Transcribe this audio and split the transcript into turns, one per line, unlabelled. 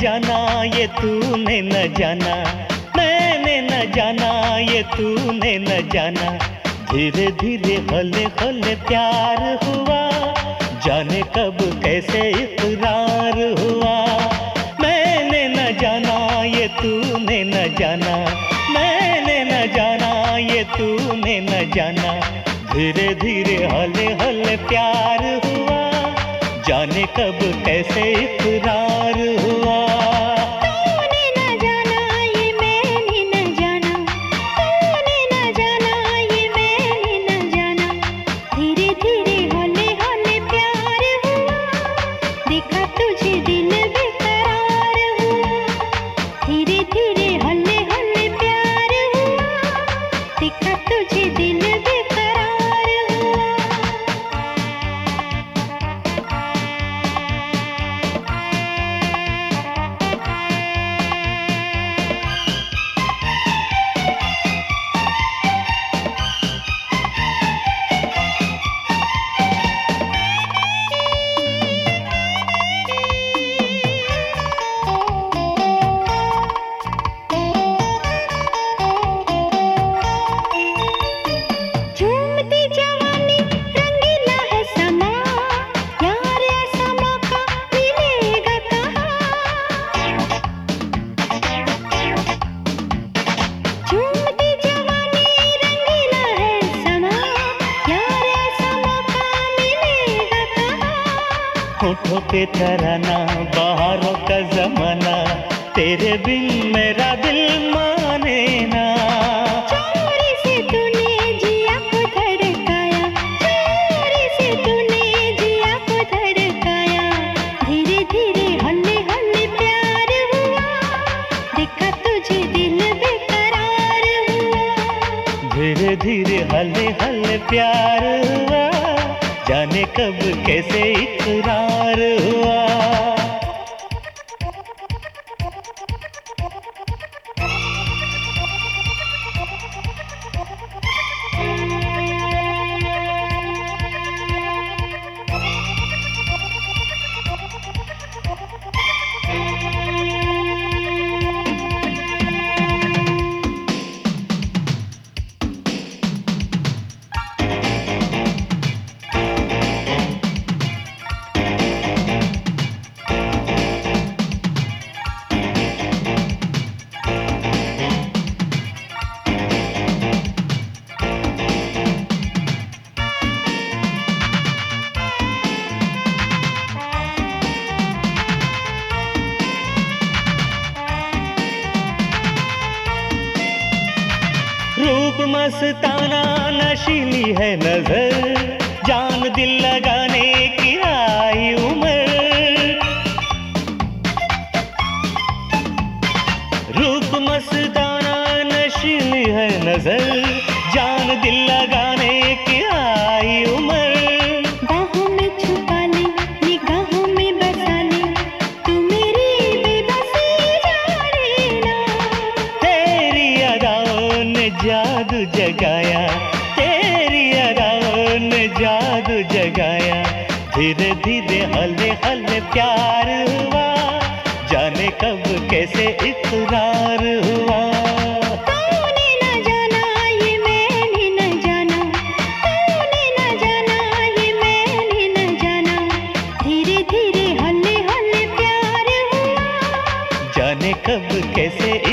जाना ये तूने न जाना, मैंने न जाना ये तूने न जाना। धीरे धीरे हौले हौले प्यार हुआ, जाने कब कैसे इकरार हुआ। मैंने न जाना ये तूने न जाना, मैंने न जाना ये तूने न जाना। धीरे धीरे हौले हौले प्यार हुआ, जाने कब कैसे इकरार हुआ।
तूने न जाना ये मैंने न जाना, तूने न जाना ये मैंने न जाना। धीरे धीरे हौले हौले प्यार हुआ, देखा तुझे दिल बेकरार हुआ। धीरे धीरे हौले हौले प्यार हुआ, देखा तुझे दिल बेकरार हुआ। झूमती जवानी रंगीला है समा, यार ऐसा मौका मिलेगा कहाँ। झूमती जवानी रंगीला है समा, यार ऐसा मौका मिलेगा कहाँ।
होठों पे तराना बहारों का जमाना, तेरे बिन मेरा दिल माने ना।
चोरी से तूने जिया को धड़काया, चोरी से तूने जिया को धड़काया। धीरे धीरे हौले हौले प्यार हुआ, देखा तुझे दिल बेकरार हुआ।
धीरे धीरे हौले हौले प्यार हुआ, जाने कब कैसे इकरार हुआ। रूप मस्ताना नशीली है नजर, जान दिल लगाने की आई उम्र। रूप मस्ताना नशीली है नजर, जान दिल लगाने की आई उम्र।
बाहों में छुपा ले, निगाहों में बसा ले, तू मेरी बेबसी जाने ना।
तेरी अदाओं ने जादू जगाया, तेरी अदाओं ने जादू जगाया। धीरे धीरे हौले हौले प्यार हुआ, जाने कब कैसे इकरार हुआ।
तूने न जाना ये मैंने न जाना, तूने न जाना ये मैंने न जाना। धीरे धीरे हौले हौले प्यार हुआ,
जाने कब कैसे